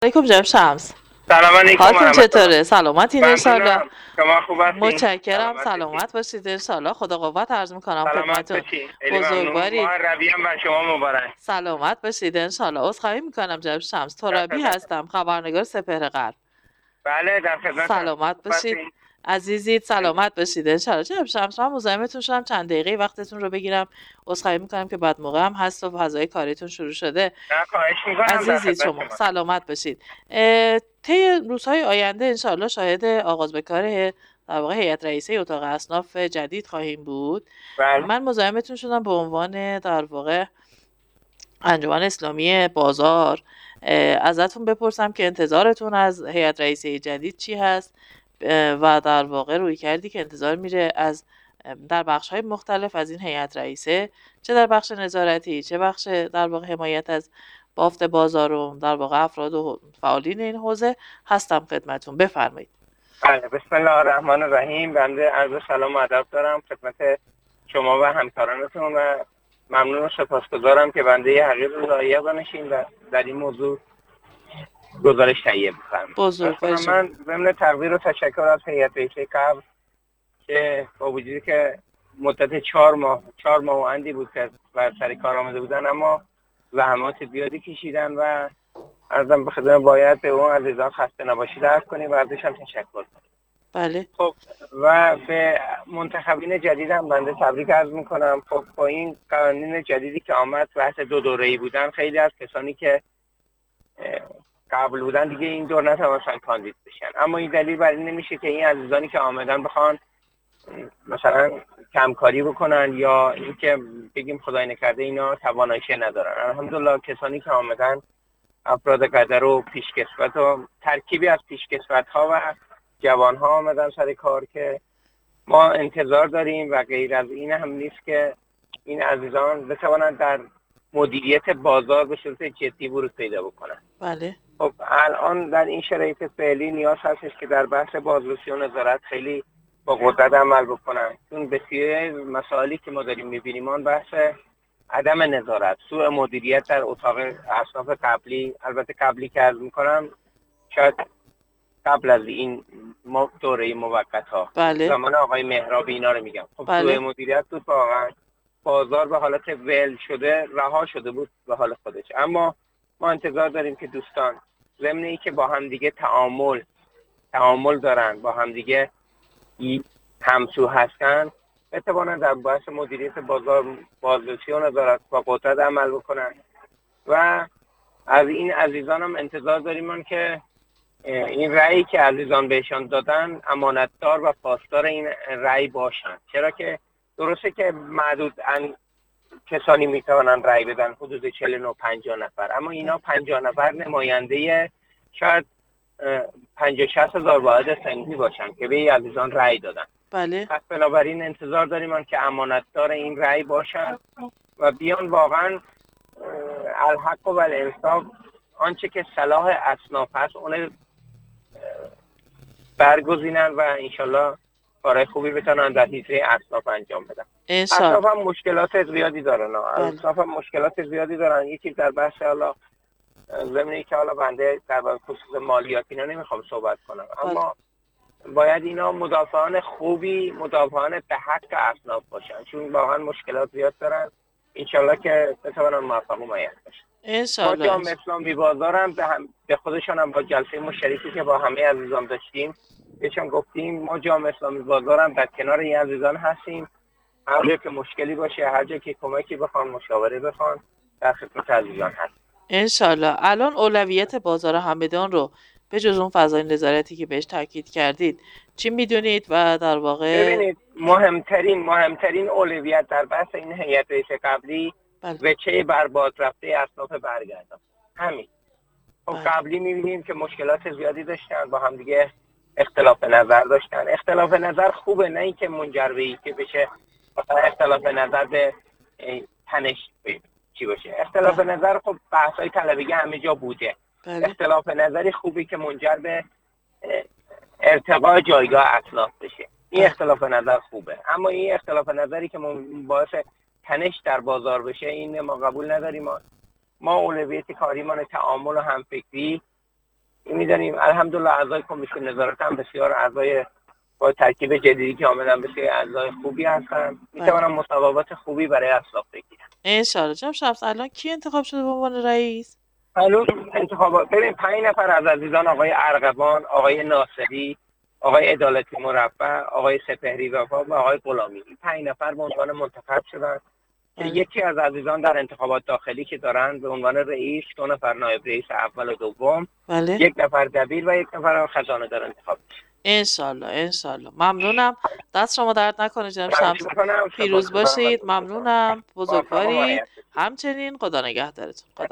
علیکم جناب شمس. سلام علیکم حالتون ورحمت الله. چطوره؟ سلامتین انشالله. ممنونم. شما خوب هستین؟ متشکرم. سلامت باشین. سلامت باشید انشالله. خدا قوت عرض میکنم سلامت خدمتون. باشین. خیلی ممنون. بزرگوارید. ماه ربیع هم بر شما مبارک. سلامت باشید انشالله. عذرخواهی میکنم جناب شمس. در ترابی خدمت. هستم، خبرنگار سپهر غرب. بله در خدمتم. سلامت باشید هستین؟ عزیزید. سلامت باشید انشالله. جناب شمس من مزاحمتون شدم چند دقیقه وقتتون رو بگیرم. عذرخواهی میکنم که بعد موقع هم هست و فضای کاریتون شروع شده. نه خواهش میکنم. در عزیزید خدمت شما شما. سلامت باشید. طی روزهای آینده انشاءالله شاهد آغاز به کار در واقع هیئت رئیسه اتاق اصناف جدید خواهیم بود. بله. من مزاحمتون شدم به عنوان در واقع انجمن اسلامی بازار ازتون بپرسم که انتظارتون از هیئت رئیسه جدید چی هست و در واقع روی کردی که انتظار میره از در بخش‌های مختلف از این هیئت رئیسه، چه در بخش نظارتی چه بخش در واقع حمایت از بافت بازار و در واقع افراد و فعالین این حوزه هستم خدمتون. بفرمایید. بله بسم الله الرحمن الرحیم. بنده عرض سلام و ادب دارم خدمت شما و همکارانتون و ممنون و سپاسگزارم که بنده حقیر رو رعایت دانشین و در این موضوع گزارش تهیه بفرمایید. بزرگوار شما. من ضمن تقدیر و تشکر از هیئت رئیسه قبل که با وجودی که مدت 4 ماه و اندی بود که بر سر کار آمده بودن، اما زحمات زیادی کشیدن و عرضم به خدمت باید به اون عزیزان خسته نباشید عرض کنیم و ازش هم تشکر کنیم. بله. خب و به منتخبین جدیدم بنده تبریک عرض میکنم. خب با این قوانین جدیدی که آمد بحث 2 دوره‌ای بودن، خیلی از کسانی که قبل بودن دیگه این دور نتونستن کاندید بشن، اما این دلیل بر این نمیشه که این عزیزانی که آمدن بخوان مثلا کمکاری بکنن یا اینکه بگیم خدای نکرده اینا توانایی ندارن. الحمدلله کسانی که آمدن افراد قدر و پیشکسوت و ترکیبی از پیشکسوت ها و جوان ها آمدن سر کار که ما انتظار داریم و غیر از این هم نیست که این عزیزان بتوانند در مدیریت بازار به صورت جدی ورود پیدا بکنن. بله. خب الان در این شرایط فعلی نیاز هستش که در بحث بازرسی و نظارت خیلی با قدرت عمل بکنن، چون بسیاری مسائلی که ما داریم میبینیم آن بحث عدم نظارت، سوء مدیریت در اتاق اصناف قبلی، البته قبلی که عرض میکنم شاید قبل از این دوره موقت ها، بله. زمان آقای مهرابی اینا رو میگم. خب بله. سوء مدیریت بود، واقعا بازار به حالت ول شده رها شده بود به حال خودش. اما ما انتظار داریم که دوستان ضمن این که با همدیگه تعامل دارن، با همدیگه همسو هستن، بتوانن در بحث مدیریت بازار، بازرسی و نظارت با قدرت عمل بکنن. و از این عزیزان هم انتظار داریم که این رأیی که عزیزان بهشان دادن امانتدار و پاسدار این رأی باشن. چرا که درسته که معدود کسانی میتونن رأی بدن، حدود 49-50 نفر، اما اینا 50 نفر نماینده شاید 50-60 هزار واحد سنفی باشن که به این عزیزان رأی دادن. بله. پس بنابراین انتظار داریم که امانتدار این رأی باشن و بیان واقعا الحق و الانصاف آنچه که صلاح اصناف هست اون برگزینن و انشالله کارهای خوبی بتونن در حیطه اصناف انجام بدن. اصناف هم مشکلات زیادی دارن. اصناف هم مشکلات زیادی دارن. یکی در بحث حالا زمینی که حالا بنده در خصوص مالیات اینا نمیخوام صحبت کنم، اما باید اینا مدافعان به حق اصناف باشن، چون واقعا مشکلات زیاد دارن. انشالله که بتونن موفق و میسر باشن. انشالله. ما جامعه اسلامی بازار هم به خودشان هم با جلسه مشترکی که با همه عزیزان داشتیم بهشون گفتیم ما جامعه اسلامی بازار هم در کنار این عزیزان هستیم، هر جا که مشکلی باشه، هر جا که کمکی بخوان، مشاوره بخوان، در خدمت عزیزان هست. انشالله. الان اولویت بازار همدان رو به جز اون فضای نظارتی که بهش تاکید کردید چی میدونید و در واقع ببینید مهمترین اولویت در بحث این هیئت رئیسه قبلی وجه برباد رفته اصناف برگردان همین. خب قبلی میبینیم که مشکلات زیادی داشتن، با هم دیگه اختلاف نظر داشتن. اختلاف نظر خوبه، نه اینکه منجر به این که بشه مثلا اختلاف نظر به تنش چی باشه. اختلاف نظر خب بحث‌های طلبگی همه جا بوده. اختلاف نظری خوبی که منجر به ارتقاء جایگاه اصناف بشه، این اختلاف نظر خوبه. اما این اختلاف نظری که باعث تنش در بازار بشه این ما قبول نداریم. ما اولویت کاریمان تعامل و همفکری می‌دانیم الحمدلله اعضای کمیسیون نظارت هم بسیار اعضای با ترکیب جدیدی که آمدن بسیار اعضای خوبی هستن، می‌توانم مصوبات خوبی برای اصلاح بگیرم. انشالله. جناب شمس الان کی انتخاب شده به عنوان رئیس؟ هنوز انتخابات ببین 5 نفر از عزیزان، آقای ارغوان، آقای ناصری، آقای عدالتی مربع، آقای سپهری وفا و آقای غلامی، 5 نفر به عنوان منتخب شدن که یکی از عزیزان در انتخابات داخلی که دارن به عنوان رئیس، 2 نفر نایب رئیس اول و دوم، 1 نفر دبیر و 1 نفر خزانه دار انتخاب میشه. انشالله. ممنونم. دست شما درد نکنه جناب شمس. پیروز باشید. ممنونم. بزرگوارید. همچنین خدا نگهدارتون.